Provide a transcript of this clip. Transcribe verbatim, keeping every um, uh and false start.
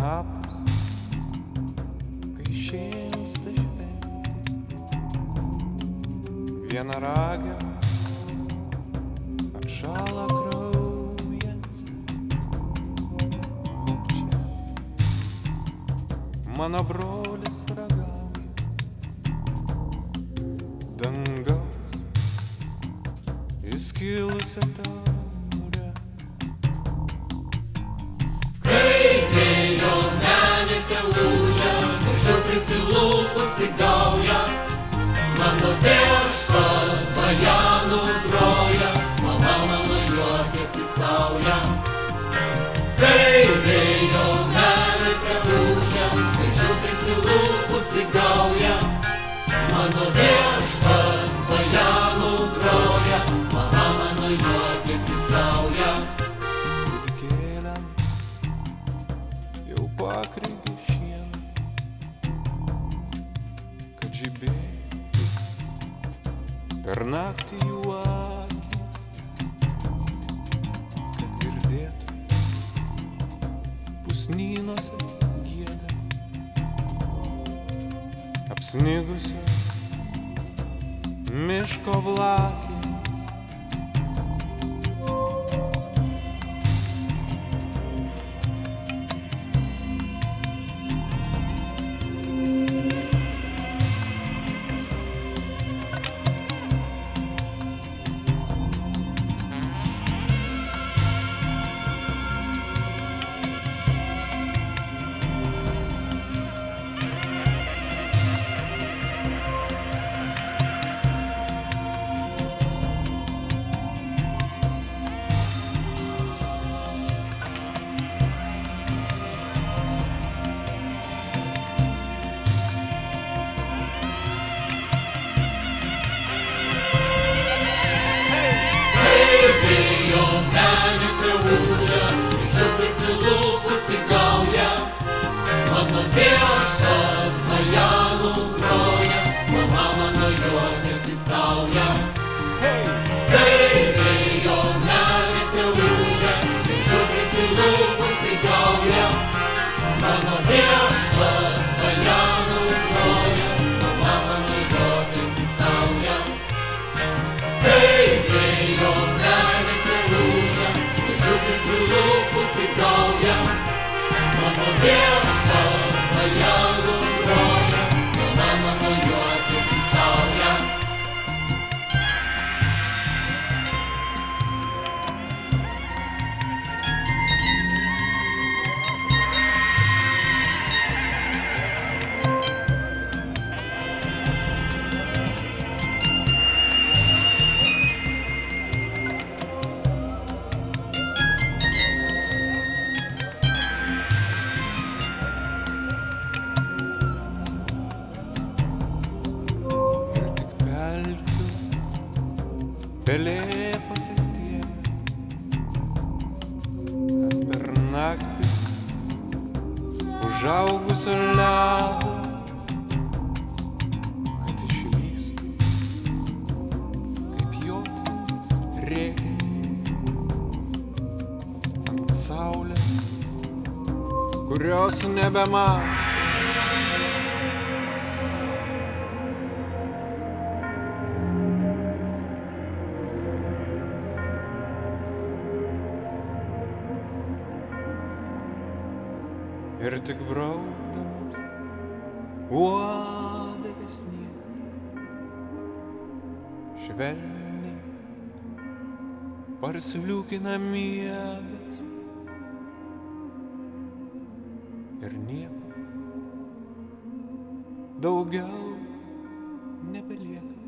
anapus, kai šėlsta šventė, vienaragio atšąla kraujas. O čia mano brolis ragauja dangaus įskilusią taurę. Kai vėjo menėse ūžia, žvaigždžių prisilūpusi gauja, mano viešpas bajanų groja, mama mano juokiasi sauja. Kai vėjo menėse ūžia, žvaigždžių prisilūpusi gauja, mano viešpas bajanų groja, mama mano juokiasi sauja. Kūdikėliam jau pakreigė šieną, kad žibėtų per naktį jų akys, kad girdėtų pusnynose gieda apsnigusios miško blakės. Prisilūpusi gauja, mano viešpas bajanų groja, mama mano juokiasi sauja. Kai vėjo menėse ūžia, žvaigždžių prisilūpusi gauja, mano viešpas bajanų groja, mama mano juokiasi sauja. Kai vėjo menėse ūžia, žvaigždžių prisilūpusi gauja, mano viešpas bajanų groja, mama mano juokiasi sauja. Pelė pasistiebė, kad per naktį užaugusio ledo, kad išvystų, kaip jotvinės rėkia ant saulės, kurios nebemato. Ir tik braukdamas uodegą sniegą, švelniai parsliūkina miegas ir nieko daugiau nebelieka.